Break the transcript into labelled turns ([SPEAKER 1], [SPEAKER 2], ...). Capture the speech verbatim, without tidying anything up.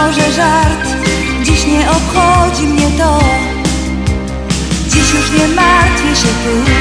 [SPEAKER 1] może żart, dziś nie obchodzi mnie to. Dziś już nie martwię się tym.